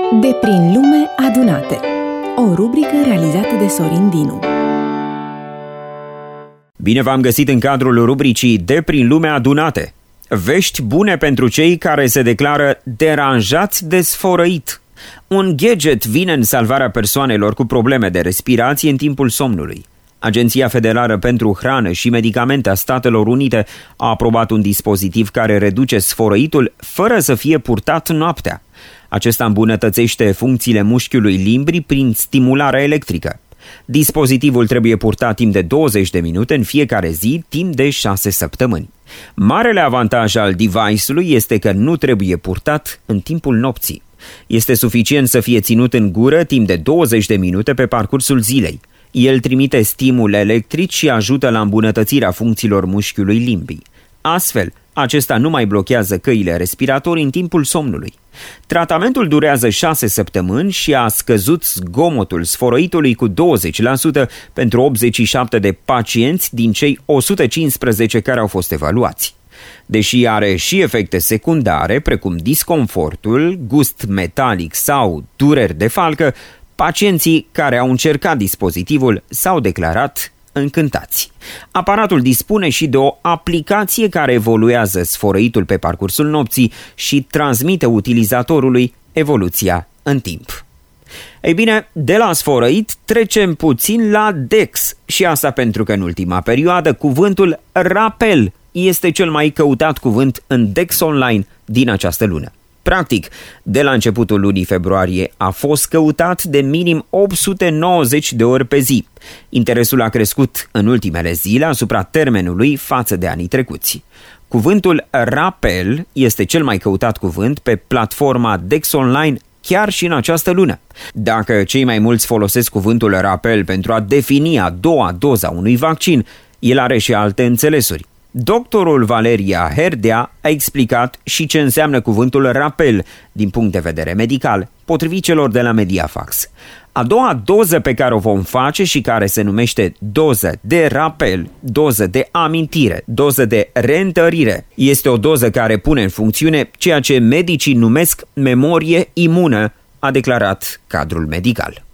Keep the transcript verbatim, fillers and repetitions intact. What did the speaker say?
De prin lume adunate. O rubrică realizată de Sorin Dinu. Bine v-am găsit în cadrul rubricii De prin lume adunate. Vești bune pentru cei care se declară deranjați de sfărăit. Un gadget vine în salvarea persoanelor cu probleme de respirație în timpul somnului. Agenția Federală pentru Hrană și Medicamente a Statelor Unite a aprobat un dispozitiv care reduce sfărăitul fără să fie purtat noaptea. Acesta îmbunătățește funcțiile mușchiului limbii prin stimulare electrică. Dispozitivul trebuie purtat timp de douăzeci de minute în fiecare zi, timp de șase săptămâni. Marele avantaj al device-ului este că nu trebuie purtat în timpul nopții. Este suficient să fie ținut în gură timp de douăzeci de minute pe parcursul zilei. El trimite stimul electric și ajută la îmbunătățirea funcțiilor mușchiului limbii. Astfel, acesta nu mai blochează căile respiratorii în timpul somnului. Tratamentul durează șase săptămâni și a scăzut zgomotul sfărăitului cu douăzeci la sută pentru optzeci și șapte de pacienți din cei o sută cincisprezece care au fost evaluați. Deși are și efecte secundare, precum disconfortul, gust metalic sau dureri de falcă, pacienții care au încercat dispozitivul s-au declarat încântați. Aparatul dispune și de o aplicație care evoluează sfărăitul pe parcursul nopții și transmite utilizatorului evoluția în timp. Ei bine, de la sfărăit trecem puțin la Dex și asta pentru că în ultima perioadă cuvântul rapel este cel mai căutat cuvânt în Dex Online din această lună. Practic, de la începutul lunii februarie a fost căutat de minim opt sute nouăzeci de ori pe zi. Interesul a crescut în ultimele zile asupra termenului față de anii trecuți. Cuvântul rapel este cel mai căutat cuvânt pe platforma Dex Online chiar și în această lună. Dacă cei mai mulți folosesc cuvântul rapel pentru a defini a doua doza unui vaccin, el are și alte înțelesuri. Doctorul Valeria Herdea a explicat și ce înseamnă cuvântul rapel din punct de vedere medical, potrivit celor de la Mediafax. A doua doză pe care o vom face și care se numește doză de rapel, doză de amintire, doză de reîntărire, este o doză care pune în funcțiune ceea ce medicii numesc memorie imună, a declarat cadrul medical.